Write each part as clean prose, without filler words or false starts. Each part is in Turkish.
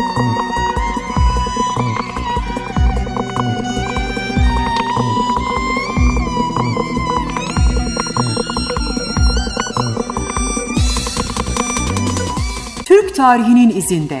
Türk tarihinin izinde.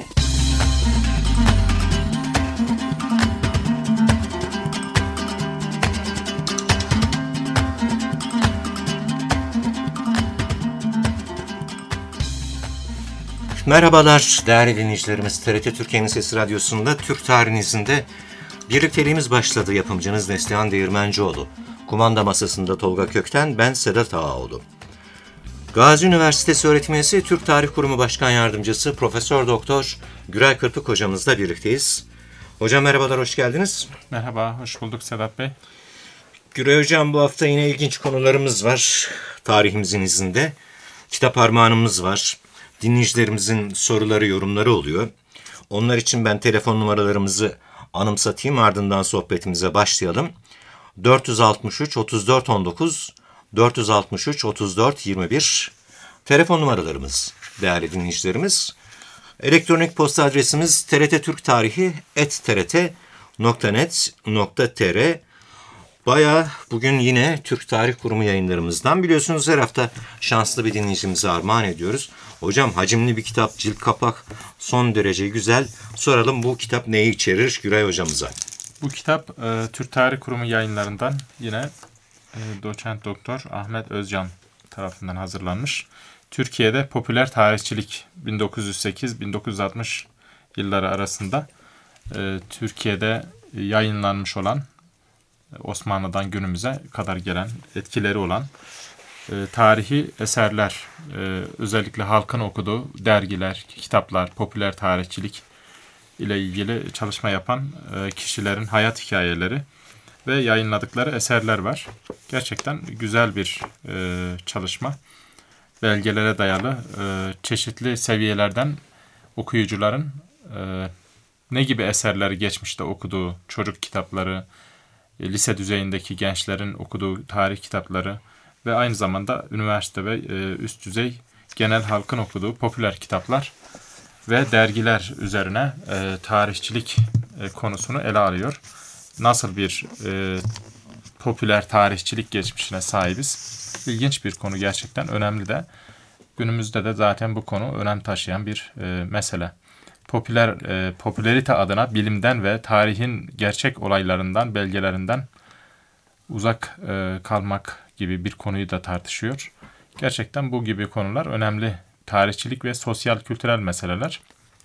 Merhabalar değerli dinleyicilerimiz. TRT Türkiye'nin Sesi Radyosu'nda Türk tarihinin izinde birlikteliğimiz başladı. Yapımcınız Neslihan Değirmencioğlu. Kumanda masasında Tolga Kökten, ben Sedat Ağaoğlu. Gazi Üniversitesi öğretim üyesi Türk Tarih Kurumu Başkan Yardımcısı Profesör Doktor Güray Kırpık hocamızla birlikteyiz. Hocam merhabalar, hoş geldiniz. Merhaba, hoş bulduk Sedat Bey. Güray hocam, bu hafta yine ilginç konularımız var tarihimizin izinde. Kitap armağanımız var. Dinleyicilerimizin soruları, yorumları oluyor. Onlar için ben telefon numaralarımızı anımsatayım, ardından sohbetimize başlayalım. 463 34 19 463 34 21 telefon numaralarımız değerli dinleyicilerimiz. Elektronik posta adresimiz trttarihi@trt.net.tr. Bayağı bugün yine Türk Tarih Kurumu yayınlarımızdan, biliyorsunuz her hafta şanslı bir dinleyicimize armağan ediyoruz. Hocam, hacimli bir kitap, cilt kapak son derece güzel. Soralım, bu kitap neyi içerir Güray hocamıza? Bu kitap Türk Tarih Kurumu yayınlarından yine doçent doktor Ahmet Özcan tarafından hazırlanmış. Türkiye'de popüler tarihçilik 1908-1960 yılları arasında Türkiye'de yayınlanmış olan, Osmanlı'dan günümüze kadar gelen etkileri olan tarihi eserler, özellikle halkın okuduğu dergiler, kitaplar, popüler tarihçilik ile ilgili çalışma yapan kişilerin hayat hikayeleri ve yayınladıkları eserler var. Gerçekten güzel bir çalışma. Belgelere dayalı çeşitli seviyelerden okuyucuların ne gibi eserleri geçmişte okuduğu, çocuk kitapları, lise düzeyindeki gençlerin okuduğu tarih kitapları ve aynı zamanda üniversite ve üst düzey genel halkın okuduğu popüler kitaplar ve dergiler üzerine tarihçilik konusunu ele alıyor. Nasıl bir popüler tarihçilik geçmişine sahibiz? İlginç bir konu, gerçekten önemli de. Günümüzde de zaten bu konu önem taşıyan bir mesele. Popülerite adına bilimden ve tarihin gerçek olaylarından, belgelerinden uzak kalmak gibi bir konuyu da tartışıyor. Gerçekten bu gibi konular önemli. Tarihçilik ve sosyal kültürel meseleler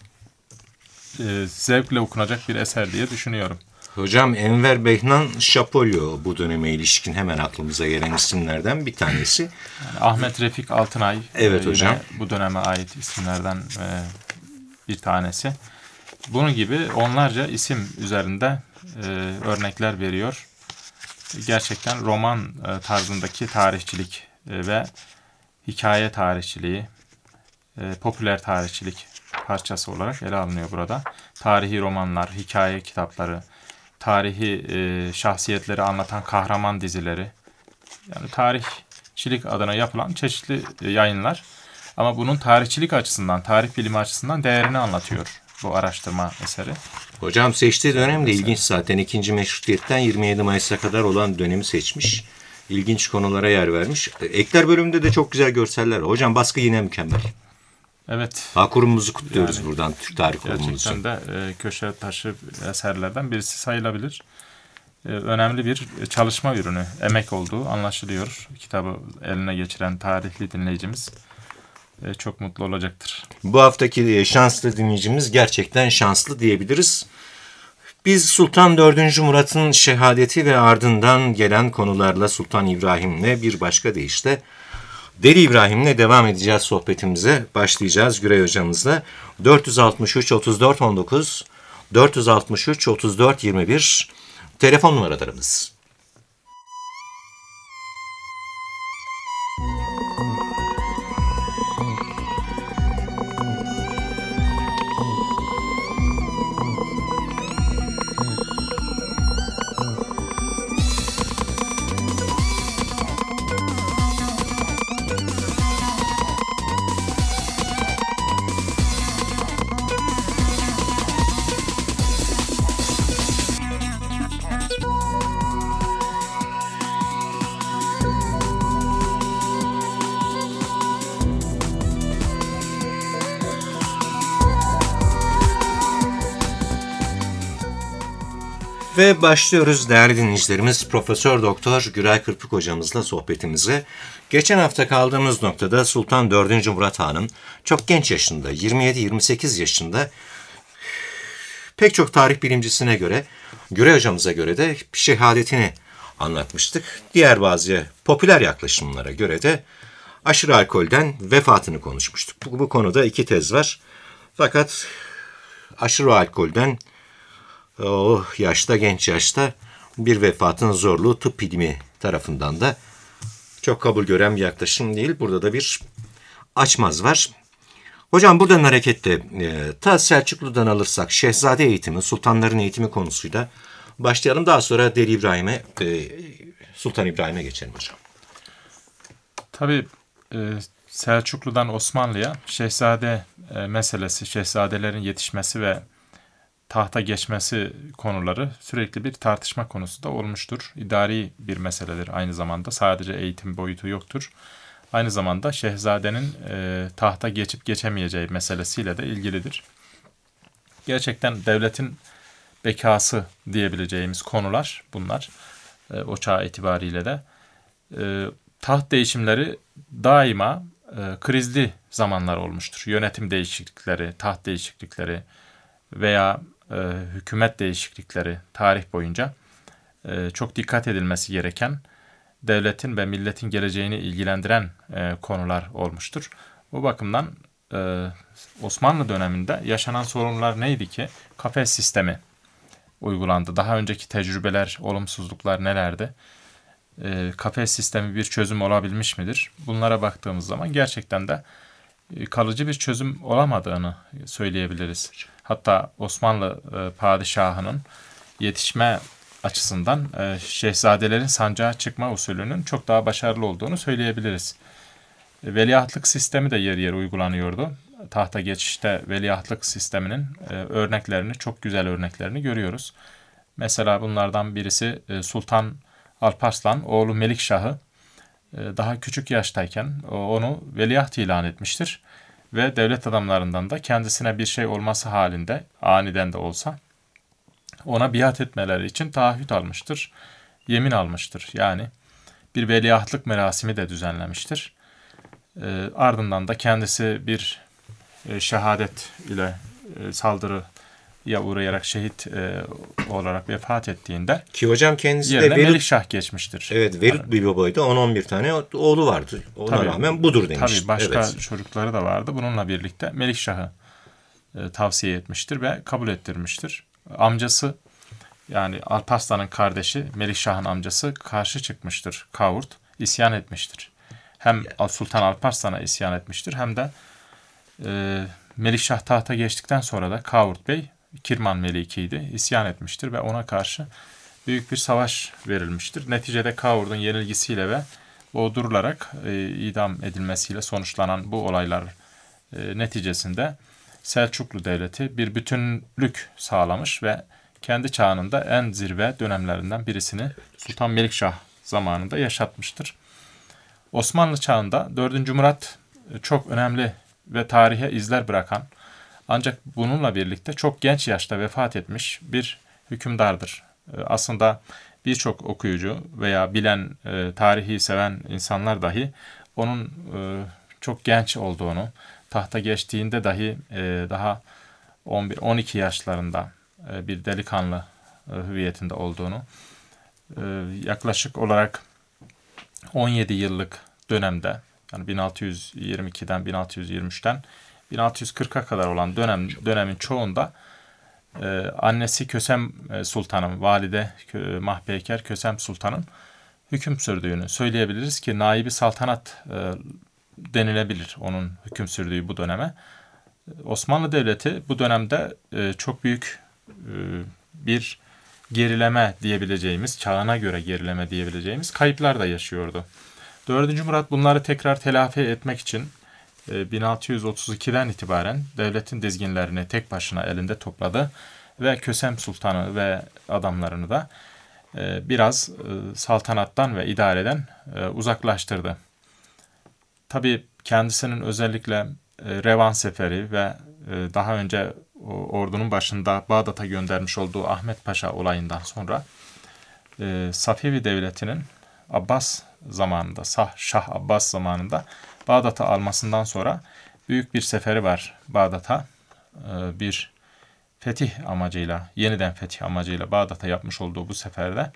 zevkle okunacak bir eser diye düşünüyorum. Hocam, Enver Behnan Şapolyo bu döneme ilişkin hemen aklımıza gelen isimlerden bir tanesi. Yani Ahmet Refik Altınay, evet hocam, bu döneme ait isimlerden bir tanesi. Bunun gibi onlarca isim üzerinde örnekler veriyor. Gerçekten roman tarzındaki tarihçilik ve hikaye tarihçiliği, popüler tarihçilik parçası olarak ele alınıyor burada. Tarihi romanlar, hikaye kitapları, tarihi şahsiyetleri anlatan kahraman dizileri, yani tarihçilik adına yapılan çeşitli yayınlar. Ama bunun tarihçilik açısından, tarih bilimi açısından değerini anlatıyor bu araştırma eseri. Hocam, seçtiği dönem de ilginç zaten. 2. Meşrutiyet'ten 27 Mayıs'a kadar olan dönemi seçmiş. İlginç konulara yer vermiş. Ekler bölümünde de çok güzel görseller. Hocam, baskı yine mükemmel. Evet. Kurumumuzu kutluyoruz yani, buradan Türk Tarih Kurumumuzu. Gerçekten de köşe taşı eserlerden birisi sayılabilir. Önemli bir çalışma ürünü, emek olduğu anlaşılıyor. Kitabı eline geçiren tarihli dinleyicimiz çok mutlu olacaktır. Bu haftaki şanslı dinleyicimiz gerçekten şanslı diyebiliriz. Biz Sultan 4. Murat'ın şehadeti ve ardından gelen konularla Sultan İbrahim'le, bir başka deyişle Deli İbrahim'le devam edeceğiz sohbetimize. Başlayacağız Güray hocamızla. 463 34 19 463 34 21 telefon numaralarımız. Ve başlıyoruz değerli dinleyicilerimiz Profesör Doktor Güray Kırpık hocamızla sohbetimize. Geçen hafta kaldığımız noktada Sultan 4. Murat Han'ın çok genç yaşında 27-28 yaşında pek çok tarih bilimcisine göre, Güray hocamıza göre de şehadetini anlatmıştık. Diğer bazı popüler yaklaşımlara göre de aşırı alkolden vefatını konuşmuştuk. Bu konuda iki tez var. Fakat aşırı alkolden o yaşta, genç yaşta bir vefatın zorluğu tıp bilimi tarafından da çok kabul gören bir yaklaşım değil. Burada da bir açmaz var. Hocam buradan hareketle ta Selçuklu'dan alırsak şehzade eğitimi, sultanların eğitimi konusuyla başlayalım. Daha sonra Deli İbrahim'e, Sultan İbrahim'e geçelim hocam. Tabii Selçuklu'dan Osmanlı'ya şehzade meselesi, şehzadelerin yetişmesi ve tahta geçmesi konuları sürekli bir tartışma konusu da olmuştur. İdari bir meseledir aynı zamanda. Sadece eğitim boyutu yoktur. Aynı zamanda şehzadenin tahta geçip geçemeyeceği meselesiyle de ilgilidir. Gerçekten devletin bekası diyebileceğimiz konular bunlar. O çağ itibariyle de. Taht değişimleri daima krizli zamanlar olmuştur. Yönetim değişiklikleri, taht değişiklikleri veya hükümet değişiklikleri tarih boyunca çok dikkat edilmesi gereken, devletin ve milletin geleceğini ilgilendiren konular olmuştur. Bu bakımdan Osmanlı döneminde yaşanan sorunlar neydi ki? Kafes sistemi uygulandı. Daha önceki tecrübeler, olumsuzluklar nelerdi? Kafes sistemi bir çözüm olabilmiş midir? Bunlara baktığımız zaman gerçekten de kalıcı bir çözüm olamadığını söyleyebiliriz. Hatta Osmanlı padişahının yetişme açısından şehzadelerin sancağa çıkma usulünün çok daha başarılı olduğunu söyleyebiliriz. Veliahtlık sistemi de yer yer uygulanıyordu. Tahta geçişte veliahtlık sisteminin örneklerini, çok güzel örneklerini görüyoruz. Mesela bunlardan birisi Sultan Alparslan, oğlu Melikşah'ı daha küçük yaştayken onu veliaht ilan etmiştir. Ve devlet adamlarından da kendisine bir şey olması halinde, aniden de olsa, ona biat etmeleri için taahhüt almıştır, yemin almıştır. Yani bir veliahtlık merasimi de düzenlemiştir. Ardından da kendisi bir şehadet ile saldırıya uğrayarak şehit olarak vefat ettiğinde ki hocam kendisi yerine de Melikşah geçmiştir. Evet, Velid bir babaydı. 10-11 tane oğlu vardı. Ona rağmen budur demiştir. Tabii başka evet. çocukları da vardı. Bununla birlikte Melikşah'ı tavsiye etmiştir ve kabul ettirmiştir. Amcası, yani Alparslan'ın kardeşi Melikşah'ın amcası karşı çıkmıştır. Kavurt isyan etmiştir. Hem Sultan Alparslan'a isyan etmiştir hem de Melikşah tahta geçtikten sonra da Kavurt Bey, Kirman Meliki'ydi, isyan etmiştir ve ona karşı büyük bir savaş verilmiştir. Neticede Kavurt'un yenilgisiyle ve boğdurularak idam edilmesiyle sonuçlanan bu olaylar neticesinde Selçuklu Devleti bir bütünlük sağlamış ve kendi çağının da en zirve dönemlerinden birisini Sultan Melikşah zamanında yaşatmıştır. Osmanlı çağında 4. Murat çok önemli ve tarihe izler bırakan, ancak bununla birlikte çok genç yaşta vefat etmiş bir hükümdardır. Aslında birçok okuyucu veya bilen, tarihi seven insanlar dahi onun çok genç olduğunu, tahta geçtiğinde dahi daha 11-12 yaşlarında bir delikanlı hüviyetinde olduğunu, yaklaşık olarak 17 yıllık dönemde, yani 1622'den 1623'ten 1640'a kadar olan dönemin çoğunda annesi Kösem Sultan'ın, valide Mahpeyker Kösem Sultan'ın hüküm sürdüğünü söyleyebiliriz ki naibi saltanat denilebilir onun hüküm sürdüğü bu döneme. Osmanlı Devleti bu dönemde çok büyük bir gerileme diyebileceğimiz, çağına göre gerileme diyebileceğimiz kayıplar da yaşıyordu. 4. Murat bunları tekrar telafi etmek için 1632'den itibaren devletin dizginlerini tek başına elinde topladı ve Kösem Sultan'ı ve adamlarını da biraz saltanattan ve idareden uzaklaştırdı. Tabii kendisinin özellikle Revan Seferi ve daha önce ordunun başında Bağdat'a göndermiş olduğu Ahmet Paşa olayından sonra Safevi Devleti'nin Abbas zamanında, Şah Abbas zamanında Bağdat'ı almasından sonra büyük bir seferi var Bağdat'a. Bir fetih amacıyla, yeniden fetih amacıyla Bağdat'a yapmış olduğu bu seferde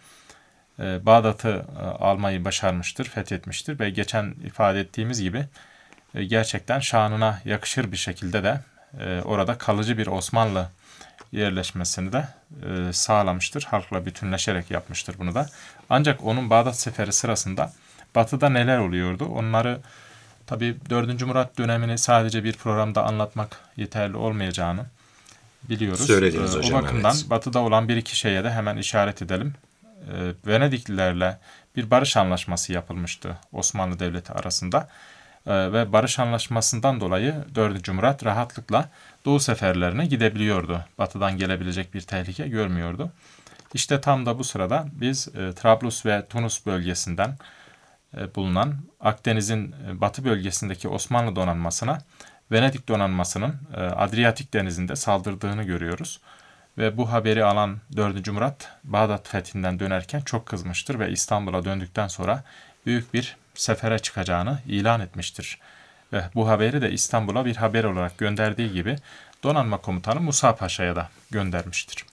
Bağdat'ı almayı başarmıştır, fethetmiştir ve geçen ifade ettiğimiz gibi gerçekten şanına yakışır bir şekilde de orada kalıcı bir Osmanlı yerleşmesini de sağlamıştır. Halkla bütünleşerek yapmıştır bunu da. Ancak onun Bağdat seferi sırasında Batı'da neler oluyordu? Onları tabii 4. Murat dönemini sadece bir programda anlatmak yeterli olmayacağını biliyoruz. Söylediniz hocam, o bakımdan evet. Batı'da olan bir iki şeye de hemen işaret edelim. Venediklilerle bir barış anlaşması yapılmıştı Osmanlı Devleti arasında. Ve barış anlaşmasından dolayı 4. Murat rahatlıkla Doğu seferlerine gidebiliyordu. Batı'dan gelebilecek bir tehlike görmüyordu. İşte tam da bu sırada biz Trablus ve Tunus bölgesinden bulunan Akdeniz'in batı bölgesindeki Osmanlı donanmasına Venedik donanmasının Adriyatik denizinde saldırdığını görüyoruz. Ve bu haberi alan 4. Murat Bağdat fethinden dönerken çok kızmıştır ve İstanbul'a döndükten sonra büyük bir sefere çıkacağını ilan etmiştir. Ve bu haberi de İstanbul'a bir haber olarak gönderdiği gibi donanma komutanı Musa Paşa'ya da göndermiştir.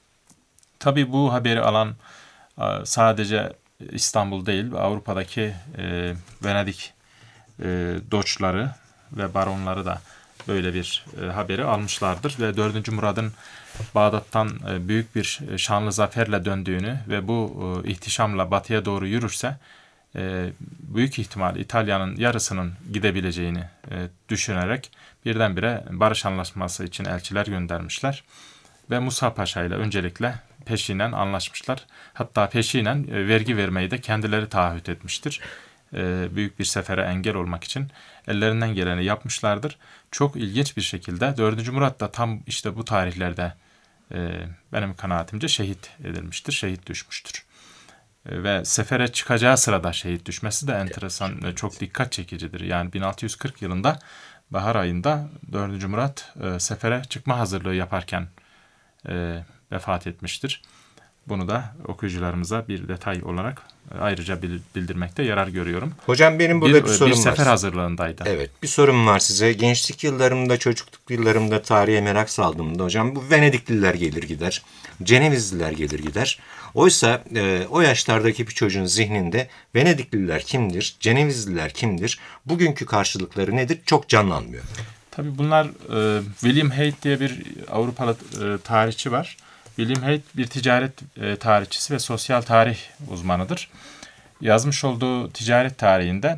Tabii bu haberi alan sadece İstanbul değil, Avrupa'daki Venedik doçları ve baronları da böyle bir haberi almışlardır. Ve 4. Murad'ın Bağdat'tan büyük bir şanlı zaferle döndüğünü ve bu ihtişamla batıya doğru yürürse büyük ihtimal İtalya'nın yarısının gidebileceğini düşünerek birdenbire barış anlaşması için elçiler göndermişler. Ve Musa Paşa ile öncelikle peşinen anlaşmışlar. Hatta peşinen vergi vermeyi de kendileri taahhüt etmiştir. Büyük bir sefere engel olmak için ellerinden geleni yapmışlardır. Çok ilginç bir şekilde 4. Murat da tam işte bu tarihlerde benim kanaatimce şehit edilmiştir, şehit düşmüştür. Ve sefere çıkacağı sırada şehit düşmesi de enteresan, çok dikkat çekicidir. Yani 1640 yılında bahar ayında 4. Murat sefere çıkma hazırlığı yaparken vefat etmiştir. Bunu da okuyucularımıza bir detay olarak ayrıca bildirmekte yarar görüyorum. Hocam benim burada bir sorum var. Bir sefer hazırlığındaydı. Evet, bir sorum var size. Gençlik yıllarımda, çocukluk yıllarımda tarihe merak saldığımda hocam bu Venedikliler gelir gider. Cenevizliler gelir gider. Oysa o yaşlardaki bir çocuğun zihninde Venedikliler kimdir, Cenevizliler kimdir, bugünkü karşılıkları nedir çok canlanmıyor. Tabii bunlar William Hague diye bir Avrupalı tarihçi var. William Hague bir ticaret tarihçisi ve sosyal tarih uzmanıdır. Yazmış olduğu ticaret tarihinde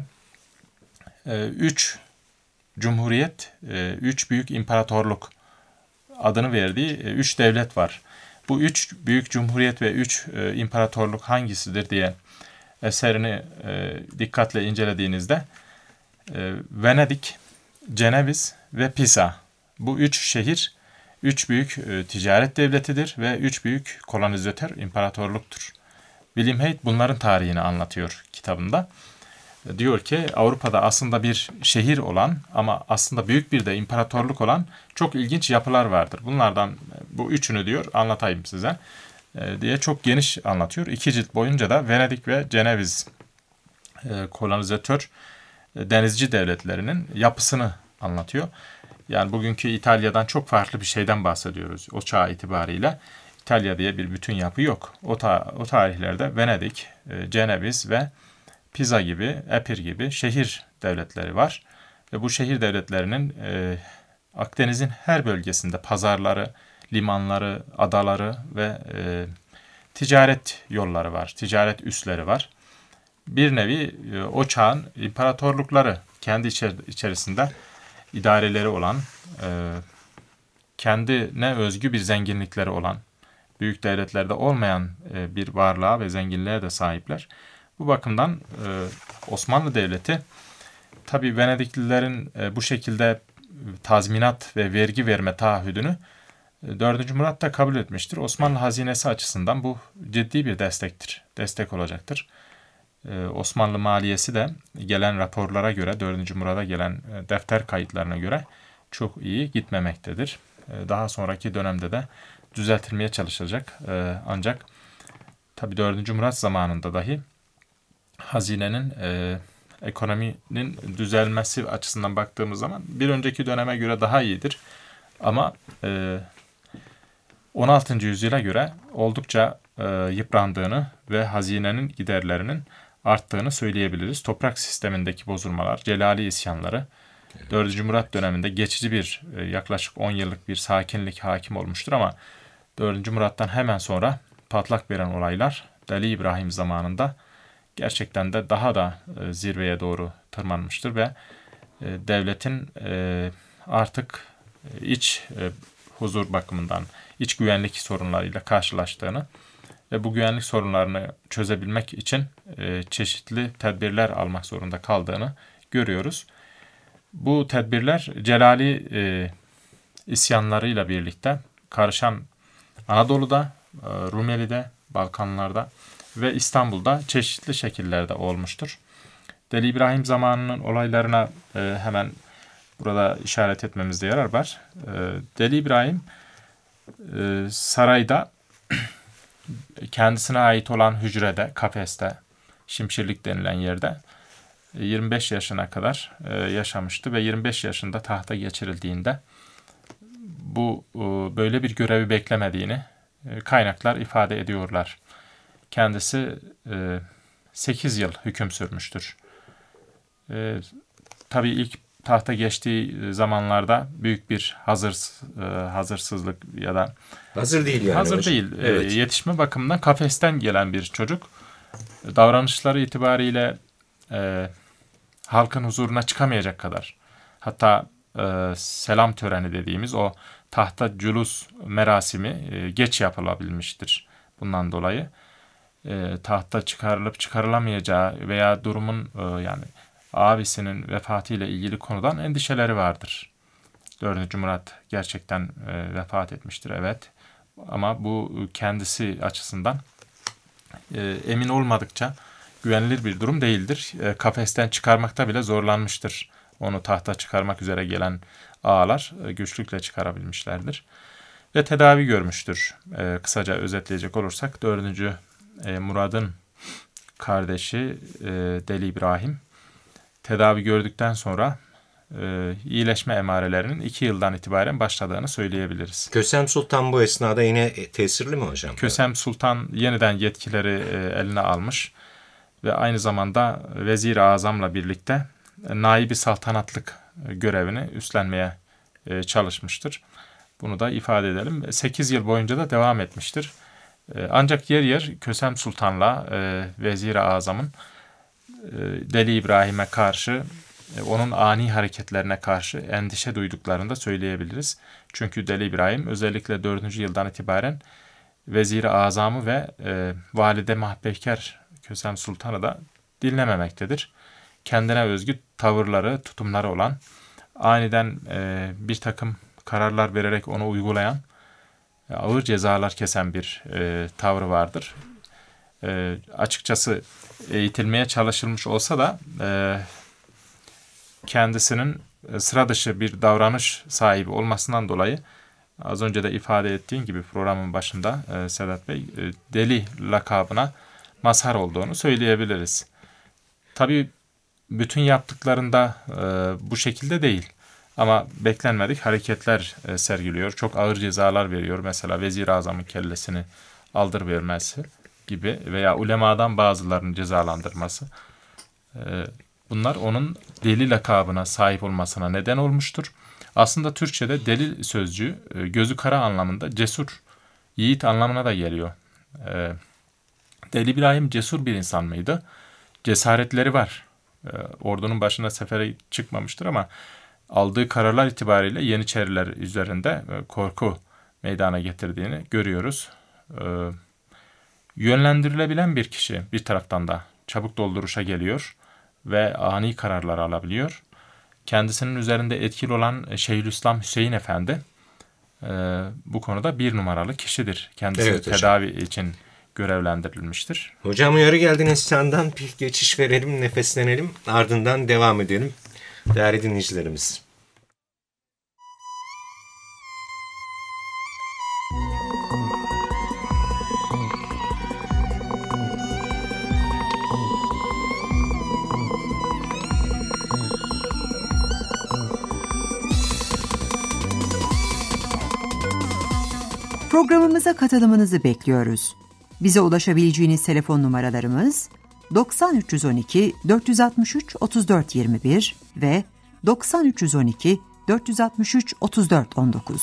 3 cumhuriyet, 3 büyük imparatorluk adını verdiği 3 devlet var. Bu 3 büyük cumhuriyet ve 3 imparatorluk hangisidir diye eserini dikkatle incelediğinizde Venedik, Ceneviz ve Pisa. Bu 3 şehir 3 büyük ticaret devletidir ve 3 büyük kolonizatör imparatorluktur. William Hague bunların tarihini anlatıyor kitabında. Diyor ki Avrupa'da aslında bir şehir olan ama aslında büyük bir de imparatorluk olan çok ilginç yapılar vardır. Bunlardan bu üçünü diyor anlatayım size diye çok geniş anlatıyor. 2 cilt boyunca da Venedik ve Ceneviz kolonizatör denizci devletlerinin yapısını anlatıyor. Yani bugünkü İtalya'dan çok farklı bir şeyden bahsediyoruz o çağ itibariyle. İtalya diye bir bütün yapı yok. O tarihlerde Venedik, Ceneviz ve Pisa gibi, Epir gibi şehir devletleri var. Ve bu şehir devletlerinin Akdeniz'in her bölgesinde pazarları, limanları, adaları ve ticaret yolları var, ticaret üsleri var. Bir nevi o çağın imparatorlukları kendi içerisinde idareleri olan, kendine özgü bir zenginlikleri olan, büyük devletlerde olmayan bir varlığa ve zenginliğe de sahipler. Bu bakımdan Osmanlı Devleti tabii Venediklilerin bu şekilde tazminat ve vergi verme taahhüdünü 4. Murat da kabul etmiştir. Osmanlı hazinesi açısından bu ciddi bir destektir, destek olacaktır. Osmanlı maliyesi de gelen raporlara göre, 4. Murat'a gelen defter kayıtlarına göre çok iyi gitmemektedir. daha sonraki dönemde de düzeltilmeye çalışacak. Ancak tabii 4. Murat zamanında dahi hazinenin, ekonominin düzelmesi açısından baktığımız zaman bir önceki döneme göre daha iyidir. Ama 16. yüzyıla göre oldukça yıprandığını ve hazinenin giderlerinin arttığını söyleyebiliriz. Toprak sistemindeki bozulmalar, Celali isyanları, 4. Murat döneminde geçici bir yaklaşık 10 yıllık bir sakinlik hakim olmuştur ama 4. Murat'tan hemen sonra patlak veren olaylar Deli İbrahim zamanında gerçekten de daha da zirveye doğru tırmanmıştır ve devletin artık iç huzur bakımından, iç güvenlik sorunlarıyla karşılaştığını ve bu güvenlik sorunlarını çözebilmek için çeşitli tedbirler almak zorunda kaldığını görüyoruz. Bu tedbirler Celali isyanlarıyla birlikte karışan Anadolu'da, Rumeli'de, Balkanlarda ve İstanbul'da çeşitli şekillerde olmuştur. Deli İbrahim zamanının olaylarına hemen burada işaret etmemizde yarar var. Deli İbrahim sarayda kendisine ait olan hücrede, kafeste, şimşirlik denilen yerde 25 yaşına kadar yaşamıştı ve 25 yaşında tahta geçirildiğinde bu böyle bir görevi beklemediğini kaynaklar ifade ediyorlar. Kendisi 8 yıl hüküm sürmüştür. Tabii ilk tahta geçtiği zamanlarda büyük bir hazırsızlık ya da hazır değil yani. Hazır değil. Evet. Yetişme bakımından kafesten gelen bir çocuk. Davranışları itibariyle halkın huzuruna çıkamayacak kadar. Hatta selam töreni dediğimiz o tahta cülus merasimi geç yapılabilmiştir. Bundan dolayı tahta çıkarılıp çıkarılamayacağı veya durumun yani abisinin vefatıyla ilgili konudan endişeleri vardır. 4. Murat gerçekten vefat etmiştir, evet. Ama bu kendisi açısından emin olmadıkça güvenilir bir durum değildir. Kafesten çıkarmakta bile zorlanmıştır. Onu tahta çıkarmak üzere gelen ağalar güçlükle çıkarabilmişlerdir. Ve tedavi görmüştür. Kısaca özetleyecek olursak 4. Murad'ın kardeşi Deli İbrahim tedavi gördükten sonra iyileşme emarelerinin 2 yıldan itibaren başladığını söyleyebiliriz. Kösem Sultan bu esnada yine tesirli mi hocam? Kösem Sultan yeniden yetkileri eline almış ve aynı zamanda Vezir-i Azam'la birlikte naibi saltanatlık görevini üstlenmeye çalışmıştır. Bunu da ifade edelim. 8 yıl boyunca da devam etmiştir. Ancak yer yer Kösem Sultan'la Vezir-i Azam'ın Deli İbrahim'e karşı, onun ani hareketlerine karşı endişe duyduklarını da söyleyebiliriz. Çünkü Deli İbrahim özellikle 4. yıldan itibaren Vezir-i Azam'ı ve Valide Mahpekar Kösem Sultan'ı da dinlememektedir. Kendine özgü tavırları, tutumları olan, aniden bir takım kararlar vererek onu uygulayan, ağır cezalar kesen bir tavrı vardır. Açıkçası eğitilmeye çalışılmış olsa da kendisinin sıra dışı bir davranış sahibi olmasından dolayı az önce de ifade ettiğim gibi programın başında Sedat Bey deli lakabına mazhar olduğunu söyleyebiliriz. Tabii bütün yaptıklarında bu şekilde değil ama beklenmedik hareketler sergiliyor. Çok ağır cezalar veriyor. Mesela Vezir-i Azam'ın kellesini aldırıvermesi gibi veya ulemadan bazılarının cezalandırması. Bunlar onun deli lakabına sahip olmasına neden olmuştur. Aslında Türkçe'de deli sözcüğü gözü kara anlamında cesur, yiğit anlamına da geliyor. Deli İbrahim cesur bir insan mıydı? Cesaretleri var. Ordunun başına sefere çıkmamıştır ama aldığı kararlar itibariyle Yeniçeriler üzerinde korku meydana getirdiğini görüyoruz. Yönlendirilebilen bir kişi bir taraftan da çabuk dolduruşa geliyor ve ani kararlar alabiliyor. Kendisinin üzerinde etkili olan Şeyhülislam Hüseyin Efendi bu konuda 1 numaralı kişidir. Kendisi evet, tedavi için görevlendirilmiştir. Hocam uyarı geldi Neslihan'dan bir geçiş verelim, nefeslenelim. Ardından devam edelim. Değerli dinleyicilerimiz. Programımıza katılımınızı bekliyoruz. Bize ulaşabileceğiniz telefon numaralarımız 90 312 463 34 21 ve 90 312 463 34 19.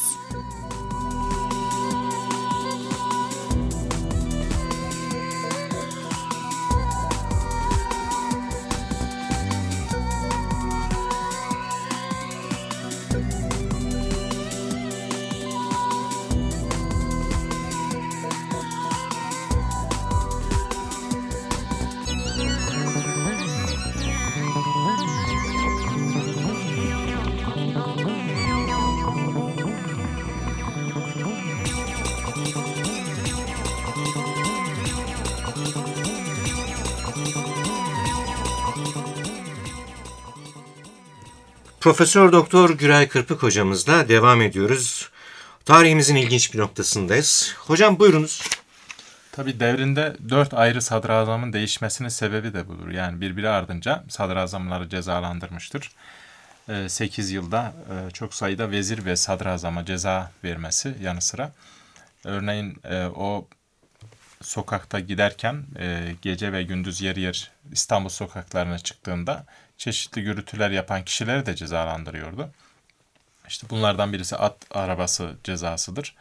Profesör Doktor Güray Kırpık hocamızla devam ediyoruz. Tarihimizin ilginç bir noktasındayız. Hocam buyurunuz. Tabii devrinde 4 ayrı sadrazamın değişmesinin sebebi de budur. Yani birbiri ardınca sadrazamları cezalandırmıştır. 8 yılda çok sayıda vezir ve sadrazama ceza vermesi yanı sıra. Örneğin o sokakta giderken gece ve gündüz yer yer İstanbul sokaklarına çıktığında çeşitli gürültüler yapan kişileri de cezalandırıyordu. İşte bunlardan birisi at arabası cezasıdır.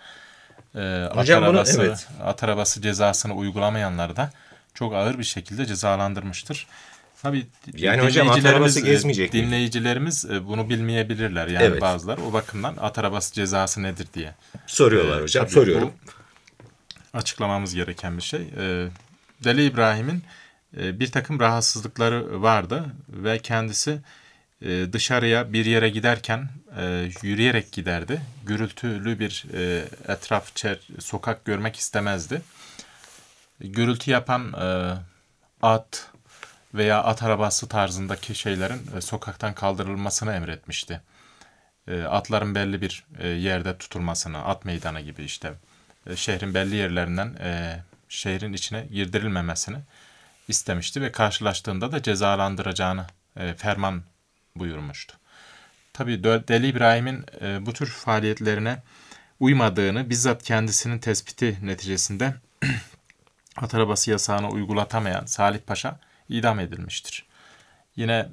At arabası cezasını uygulamayanları da çok ağır bir şekilde cezalandırmıştır. Tabii yani hocam at arabası gezmeyecek mi? Dinleyicilerimiz bunu bilmeyebilirler. Yani bazıları o bakımdan at arabası cezası nedir diye soruyorlar hocam. Soruyorum. Açıklamamız gereken bir şey. Deli İbrahim'in bir takım rahatsızlıkları vardı ve kendisi dışarıya bir yere giderken yürüyerek giderdi. Gürültülü bir sokak görmek istemezdi. Gürültü yapan at veya at arabası tarzındaki şeylerin sokaktan kaldırılmasını emretmişti. Atların belli bir yerde tutulmasını, at meydanı gibi işte şehrin belli yerlerinden şehrin içine girdirilmemesini istemişti ve karşılaştığında da cezalandıracağını ferman buyurmuştu. Tabii Deli İbrahim'in bu tür faaliyetlerine uymadığını bizzat kendisinin tespiti neticesinde at arabası yasağını uygulatamayan Salih Paşa idam edilmiştir. Yine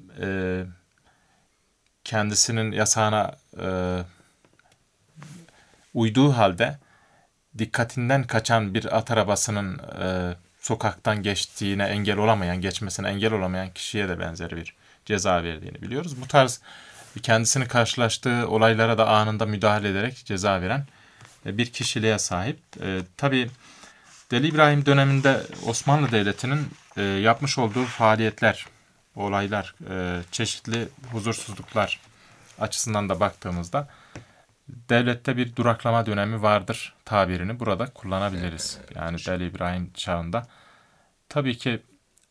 kendisinin yasağına uyduğu halde dikkatinden kaçan bir at arabasının sokaktan geçmesine engel olamayan kişiye de benzer bir ceza verdiğini biliyoruz. Bu tarz kendisini karşılaştığı olaylara da anında müdahale ederek ceza veren bir kişiliğe sahip. Tabii Deli İbrahim döneminde Osmanlı Devleti'nin yapmış olduğu faaliyetler, olaylar, çeşitli huzursuzluklar açısından da baktığımızda devlette bir duraklama dönemi vardır tabirini burada kullanabiliriz. Yani Deli İbrahim çağında. Tabii ki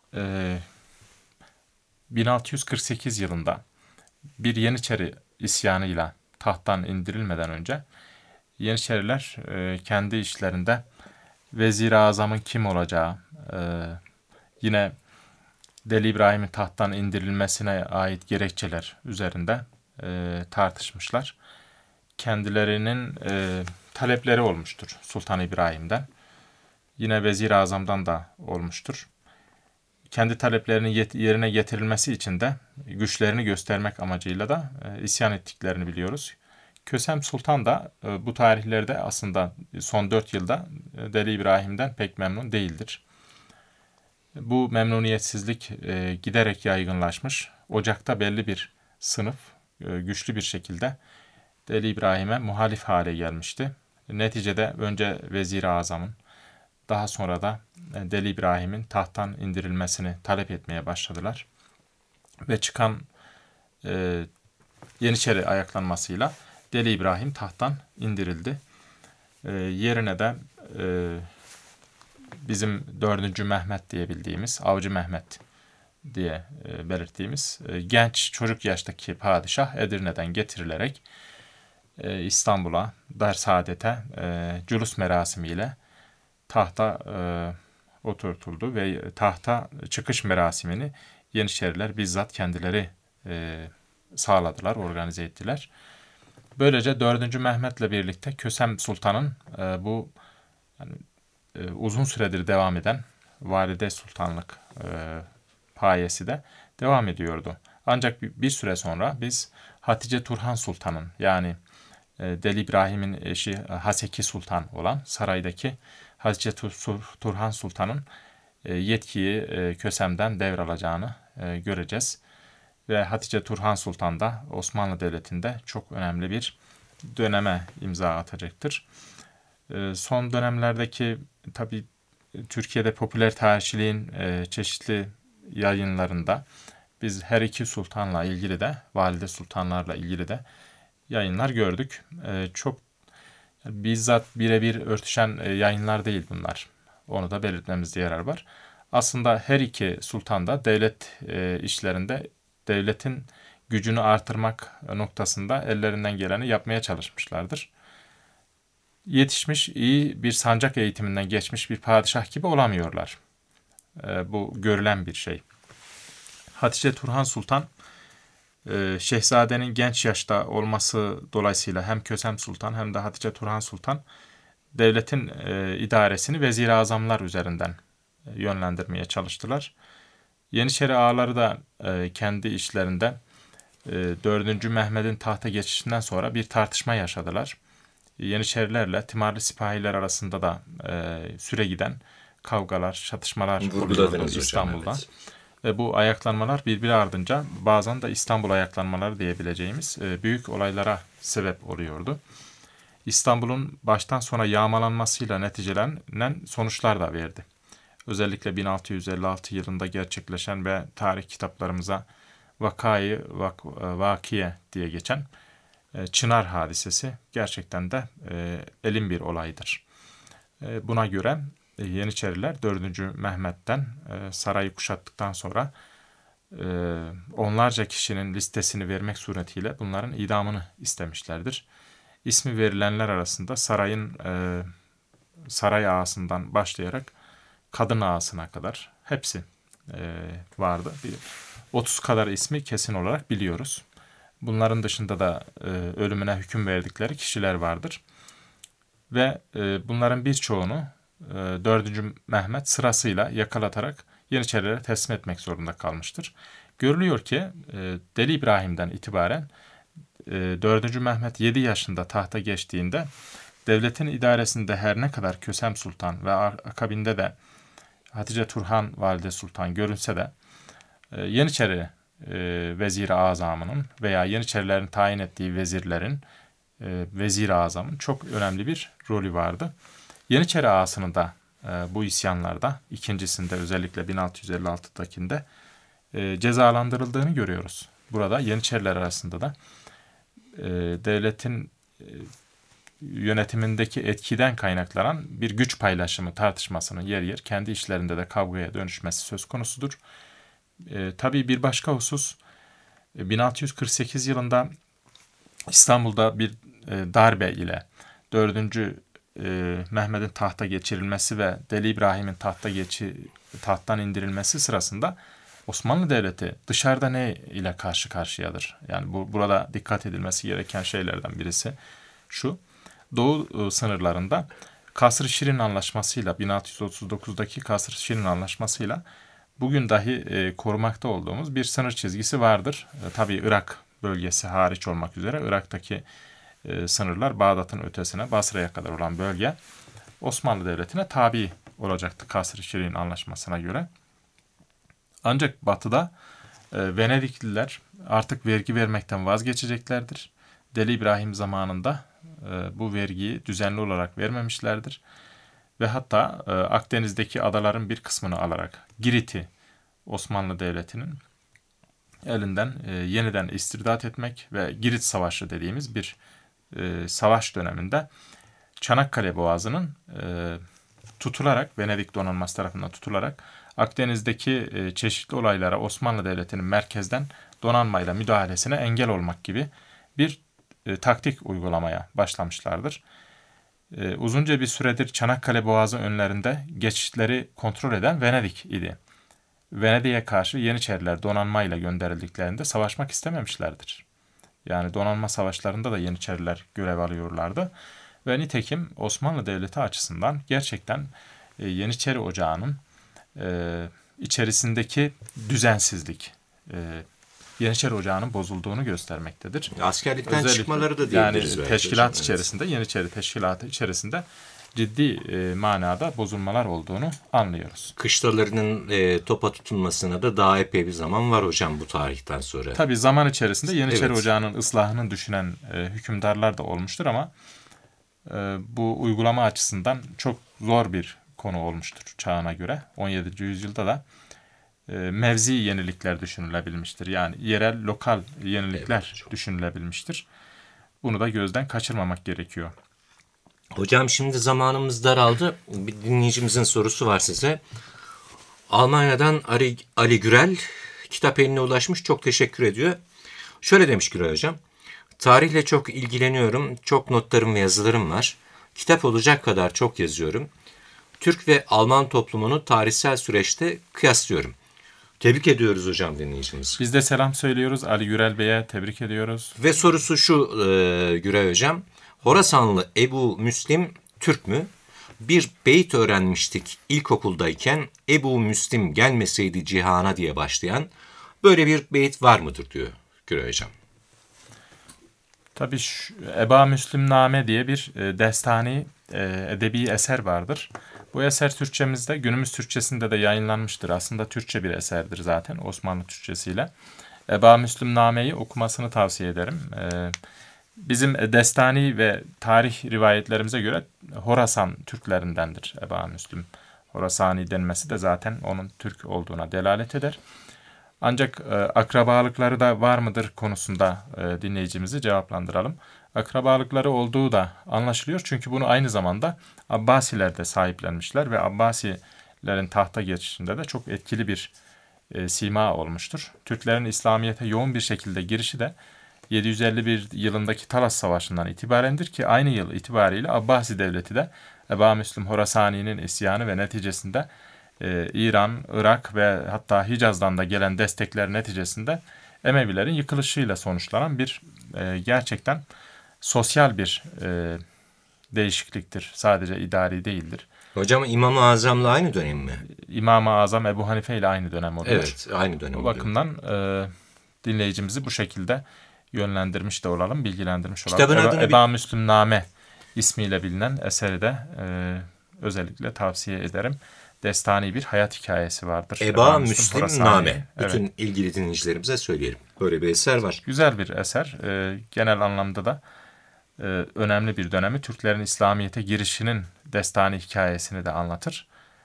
1648 yılında bir Yeniçeri isyanıyla tahttan indirilmeden önce Yeniçeriler kendi işlerinde Vezir-i Azam'ın kim olacağı, yine Deli İbrahim'in tahttan indirilmesine ait gerekçeler üzerinde tartışmışlar. Kendilerinin talepleri olmuştur Sultan İbrahim'den. Yine Vezir-i Azam'dan da olmuştur. Kendi taleplerinin yerine getirilmesi için de güçlerini göstermek amacıyla da isyan ettiklerini biliyoruz. Kösem Sultan da bu tarihlerde aslında son 4 yılda Deli İbrahim'den pek memnun değildir. Bu memnuniyetsizlik giderek yaygınlaşmış. Ocak'ta belli bir sınıf güçlü bir şekilde Deli İbrahim'e muhalif hale gelmişti. Neticede önce Vezir-i Azam'ın, daha sonra da Deli İbrahim'in tahttan indirilmesini talep etmeye başladılar. Ve çıkan Yeniçeri ayaklanmasıyla Deli İbrahim tahttan indirildi. Yerine de bizim 4. Mehmet diye bildiğimiz, Avcı Mehmet diye belirttiğimiz genç çocuk yaştaki padişah Edirne'den getirilerek İstanbul'a, Darsaadet'e cülus merasimiyle tahta oturtuldu ve tahta çıkış merasimini Yeniçeriler bizzat kendileri sağladılar, organize ettiler. Böylece 4. Mehmet'le birlikte Kösem Sultan'ın bu uzun süredir devam eden valide sultanlık payesi de devam ediyordu. Ancak bir süre sonra biz Hatice Turhan Sultan'ın, yani Deli İbrahim'in eşi Haseki Sultan olan saraydaki Hatice Turhan Sultan'ın yetkiyi Kösem'den devralacağını göreceğiz. Ve Hatice Turhan Sultan da Osmanlı Devleti'nde çok önemli bir döneme imza atacaktır. Son dönemlerdeki tabii Türkiye'de popüler tarihçiliğin çeşitli yayınlarında biz her iki sultanla ilgili de, valide sultanlarla ilgili de yayınlar gördük. Çok bizzat birebir örtüşen yayınlar değil bunlar. Onu da belirtmemizde yarar var. Aslında her iki sultan da devlet işlerinde devletin gücünü artırmak noktasında ellerinden geleni yapmaya çalışmışlardır. Yetişmiş, iyi bir sancak eğitiminden geçmiş bir padişah gibi olamıyorlar. Bu görülen bir şey. Hatice Turhan Sultan, Şehzadenin genç yaşta olması dolayısıyla hem Kösem Sultan hem de Hatice Turhan Sultan devletin idaresini vezir-i azamlar üzerinden yönlendirmeye çalıştılar. Yeniçeri ağaları da kendi işlerinde 4. Mehmet'in tahta geçişinden sonra bir tartışma yaşadılar. Yeniçerilerle Timarlı sipahiler arasında da süre giden kavgalar, çatışmalar oluyordu İstanbul'da. Evet. Ve bu ayaklanmalar birbiri ardınca bazen de İstanbul ayaklanmaları diyebileceğimiz büyük olaylara sebep oluyordu. İstanbul'un baştan sona yağmalanmasıyla neticelenen sonuçlar da verdi. Özellikle 1656 yılında gerçekleşen ve tarih kitaplarımıza Vakiye diye geçen Çınar hadisesi gerçekten de elin bir olaydır. Buna göre Yeniçeriler 4. Mehmet'ten sarayı kuşattıktan sonra onlarca kişinin listesini vermek suretiyle bunların idamını istemişlerdir. İsmi verilenler arasında saray ağasından başlayarak kadın ağasına kadar hepsi vardı. 30 kadar ismi kesin olarak biliyoruz. Bunların dışında da ölümüne hüküm verdikleri kişiler vardır. Ve bunların birçoğunu 4. Mehmet sırasıyla yakalatarak Yeniçerilere teslim etmek zorunda kalmıştır. Görülüyor ki Deli İbrahim'den itibaren 4. Mehmet 7 yaşında tahta geçtiğinde devletin idaresinde her ne kadar Kösem Sultan ve akabinde de Hatice Turhan Valide Sultan görünse de Yeniçeri Vezir-i Azam'ının veya Yeniçerilerin tayin ettiği vezirlerin Vezir-i Azam'ın çok önemli bir rolü vardı. Yeniçeri ağasının da bu isyanlarda, ikincisinde özellikle 1656'dakinde cezalandırıldığını görüyoruz. Burada Yeniçeriler arasında da devletin yönetimindeki etkiden kaynaklanan bir güç paylaşımı tartışmasının yer yer kendi işlerinde de kavgaya dönüşmesi söz konusudur. Tabii bir başka husus, 1648 yılında İstanbul'da bir darbe ile 4. Mehmet'in tahta geçirilmesi ve Deli İbrahim'in tahttan indirilmesi sırasında Osmanlı Devleti dışarıda ne ile karşı karşıyadır? Yani burada dikkat edilmesi gereken şeylerden birisi şu: Doğu sınırlarında Kasr-ı Şirin Anlaşması'yla, 1639'daki Kasr-ı Şirin Anlaşması'yla bugün dahi korumakta olduğumuz bir sınır çizgisi vardır. Tabii Irak bölgesi hariç olmak üzere Irak'taki sınırlar Bağdat'ın ötesine, Basra'ya kadar olan bölge Osmanlı Devleti'ne tabi olacaktı Kasr-ı Şirin Anlaşması'na göre. Ancak batıda Venedikliler artık vergi vermekten vazgeçeceklerdir. Deli İbrahim zamanında bu vergiyi düzenli olarak vermemişlerdir. Ve hatta Akdeniz'deki adaların bir kısmını alarak Girit'i Osmanlı Devleti'nin elinden yeniden istirdat etmek ve Girit Savaşı dediğimiz bir savaş döneminde Çanakkale Boğazı'nın tutularak, Venedik donanması tarafından tutularak Akdeniz'deki çeşitli olaylara Osmanlı Devleti'nin merkezden donanmayla müdahalesine engel olmak gibi bir taktik uygulamaya başlamışlardır. Uzunca bir süredir Çanakkale Boğazı önlerinde geçişleri kontrol eden Venedik idi. Venedik'e karşı Yeniçeriler donanmayla gönderildiklerinde savaşmak istememişlerdir. Yani donanma savaşlarında da Yeniçeriler görev alıyorlardı. Ve nitekim Osmanlı Devleti açısından gerçekten Yeniçeri Ocağı'nın içerisindeki düzensizlik, Yeniçeri Ocağı'nın bozulduğunu göstermektedir. Askerlikten Özellikle, çıkmaları da diyebiliriz. Yani teşkilat içerisinde, Yeniçeri Teşkilatı içerisinde ciddi manada bozulmalar olduğunu anlıyoruz. Kışlalarının topa tutulmasına da daha epey bir zaman var hocam bu tarihten sonra. Tabii zaman içerisinde Yeniçeri Ocağı'nın ıslahını düşünen hükümdarlar da olmuştur ama bu uygulama açısından çok zor bir konu olmuştur çağına göre. 17. yüzyılda da mevzi yenilikler düşünülebilmiştir. Yani yerel, lokal yenilikler düşünülebilmiştir. Bunu da gözden kaçırmamak gerekiyor. Hocam şimdi zamanımız daraldı. Bir dinleyicimizin sorusu var size. Almanya'dan Ali Gürel kitap eline ulaşmış. Çok teşekkür ediyor. Şöyle demiş Gürel hocam. Tarihle çok ilgileniyorum. Çok notlarım ve yazılarım var. Kitap olacak kadar çok yazıyorum. Türk ve Alman toplumunu tarihsel süreçte kıyaslıyorum. Tebrik ediyoruz hocam dinleyicimiz. Biz de selam söylüyoruz. Ali Gürel Bey'e tebrik ediyoruz. Ve sorusu şu Gürel hocam. Horasanlı Ebu Müslim Türk mü? Bir beyt öğrenmiştik ilkokuldayken Ebu Müslim gelmeseydi cihana diye başlayan böyle bir beyt var mıdır diyor Gürel hocam. Tabii Eba Müslimname diye bir destani edebi eser vardır. Bu eser Türkçemizde, günümüz Türkçesinde de yayınlanmıştır. Aslında Türkçe bir eserdir zaten Osmanlı Türkçesiyle. Eba Müslimname'yi okumasını tavsiye ederim. Bizim destani ve tarih rivayetlerimize göre Horasan Türklerindendir Eba Müslim. Horasani denmesi de zaten onun Türk olduğuna delalet eder. Ancak akrabalıkları da var mıdır konusunda dinleyicimizi cevaplandıralım. Akrabalıkları olduğu da anlaşılıyor. Çünkü bunu aynı zamanda Abbasiler de sahiplenmişler ve Abbasilerin tahta geçişinde de çok etkili bir sima olmuştur. Türklerin İslamiyet'e yoğun bir şekilde girişi de 751 yılındaki Talas Savaşı'ndan itibarendir ki aynı yıl itibariyle Abbasi Devleti de Eba Müslim Horasani'nin isyanı ve neticesinde İran, Irak ve hatta Hicaz'dan da gelen destekler neticesinde Emevilerin yıkılışıyla sonuçlanan bir gerçekten sosyal bir değişikliktir. Sadece idari değildir. Hocam İmam-ı Azam'la aynı dönem mi? İmam-ı Azam Ebu Hanife ile aynı dönem oluyor. Evet, aynı dönem Bu oluyor. bakımdan dinleyicimizi bu şekilde yönlendirmiş de olalım, bilgilendirmiş olalım. Kitabın adını Eba Müslimname ismiyle bilinen eseri de özellikle tavsiye ederim. Destani bir hayat hikayesi vardır. Eba Müslimname. Evet. Bütün ilgili dinleyicilerimize söyleyelim. Böyle bir eser var. Güzel bir eser. Genel anlamda da önemli bir dönemi. Türklerin İslamiyet'e girişinin destani hikayesini de anlatır.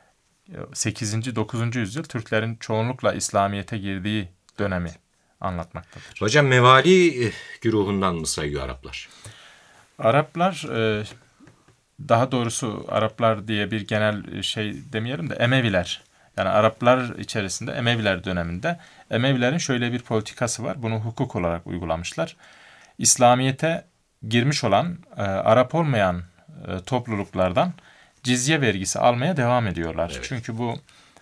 8. 9. yüzyıl Türklerin çoğunlukla İslamiyet'e girdiği dönemi anlatmaktadır. Hocam Mevali güruhundan mı sayıyor Araplar? Araplar, daha doğrusu Araplar diye bir genel şey demeyelim de Emeviler. Yani Araplar içerisinde Emeviler döneminde Emevilerin şöyle bir politikası var. Bunu hukuk olarak uygulamışlar. İslamiyet'e girmiş olan Arap olmayan topluluklardan cizye vergisi almaya devam ediyorlar. Evet. Çünkü bu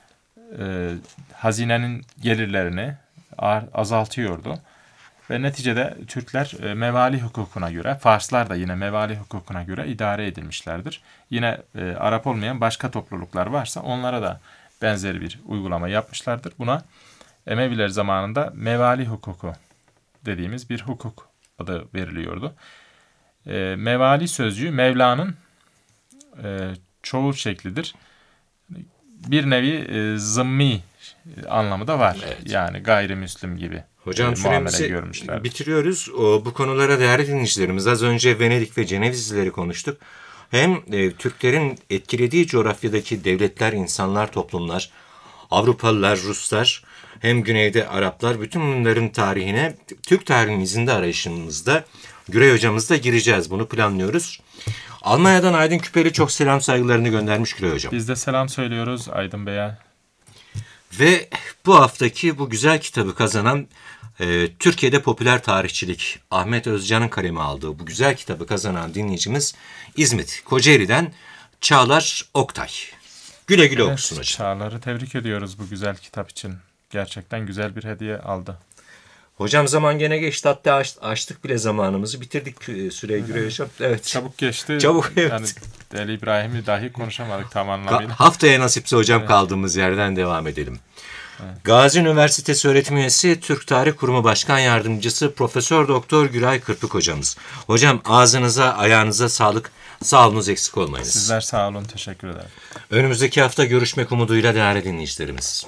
hazinenin gelirlerini azaltıyordu. Ve neticede Türkler mevali hukukuna göre, Farslar da yine mevali hukukuna göre idare edilmişlerdir. Yine Arap olmayan başka topluluklar varsa onlara da benzeri bir uygulama yapmışlardır. Buna Emeviler zamanında mevali hukuku dediğimiz bir hukuk adı veriliyordu. Mevali sözcüğü Mevla'nın çoğul şeklidir. Bir nevi zımmi anlamı da var. Evet. Yani gayrimüslim gibi. Hocam süremizi bitiriyoruz. Bu konulara değerli dinleyicilerimiz, az önce Venedik ve Cenevizlileri konuştuk. Hem Türklerin etkilediği coğrafyadaki devletler, insanlar, toplumlar, Avrupalılar, Ruslar, hem güneyde Araplar, bütün bunların tarihine Türk tarihinin izinde arayışımızda Gürey hocamızla gireceğiz. Bunu planlıyoruz. Almanya'dan Aydın Küpeli çok selam saygılarını göndermiş Gürey hocam. Biz de selam söylüyoruz Aydın Bey'e. Ve bu haftaki bu güzel kitabı kazanan Türkiye'de popüler tarihçilik Ahmet Özcan'ın kaleme aldığı bu güzel kitabı kazanan dinleyicimiz İzmit Kocaeli'den Çağlar Oktay. Güle güle okusun hocam. Çağlar'ı tebrik ediyoruz bu güzel kitap için. Gerçekten güzel bir hediye aldı. Hocam zaman gene geçti, hatta açtık bile zamanımızı, bitirdik süreyi Güray Hocam. Evet. Çabuk geçti. Çabuk, evet. Yani Deli İbrahim'i dahi konuşamadık tam anlamıyla. Haftaya nasipse hocam kaldığımız yerden devam edelim. Gazi Üniversitesi öğretim üyesi, Türk Tarih Kurumu Başkan Yardımcısı Profesör Doktor Güray Kırpık hocamız. Hocam ağzınıza, ayağınıza sağlık. Sağ olunuz, eksik olmayınız. Sizler sağ olun, teşekkür ederim. Önümüzdeki hafta görüşmek umuduyla değerli dinleyicilerimiz.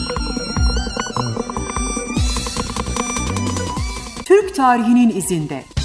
Türk tarihinin izinde.